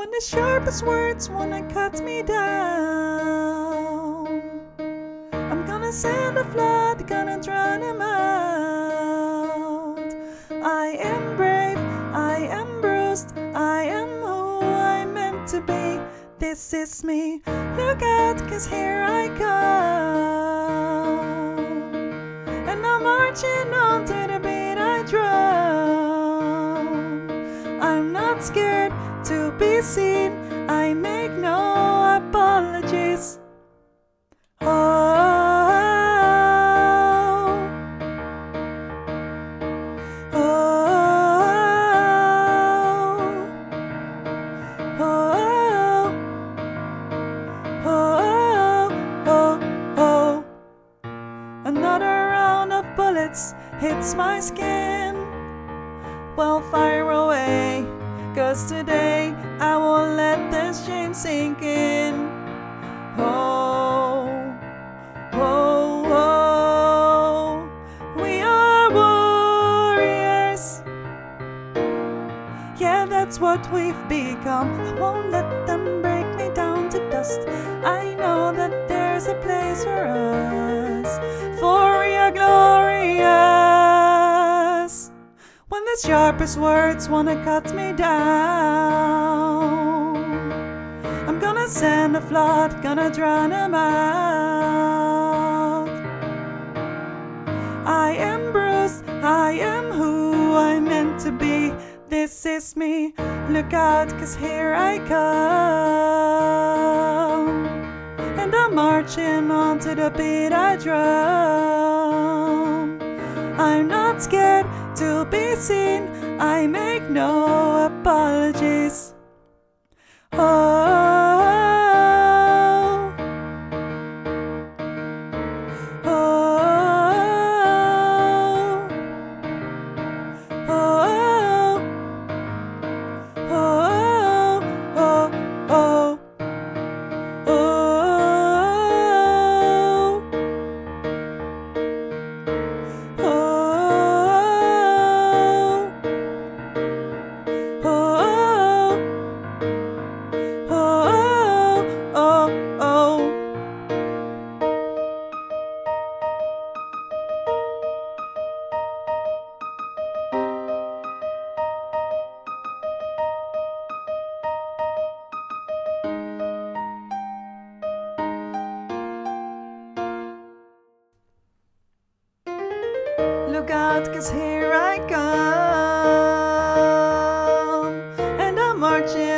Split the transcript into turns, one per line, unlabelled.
when the sharpest words wanna cut me down. I'm gonna send a flood, gonna drown him out. I am brave, I am bruised, I am who I'm meant to be. This is me, look out, 'cause here I come. And I'm marching on to the beat I drum. I'm not scared to be seen, I make no apologies. Oh, oh, oh, oh, oh, oh. Another round of bullets hits my skin. Well, fire away, 'cause today I won't let this shame sink in. Oh, oh, oh, we are warriors. Yeah, that's what we've become. I won't let them break me down to dust. I know that there's a place for us, for we are glorious. When the sharpest words wanna cut me down, I'm gonna send a flood, gonna drown them out. I am bruised, I am who I'm meant to be. This is me, look out, 'cause here I come. And I'm marching on to the beat I drum. I'm not scared to be seen, I make no apologies. Oh, look out, 'cause here I come. And I'm marching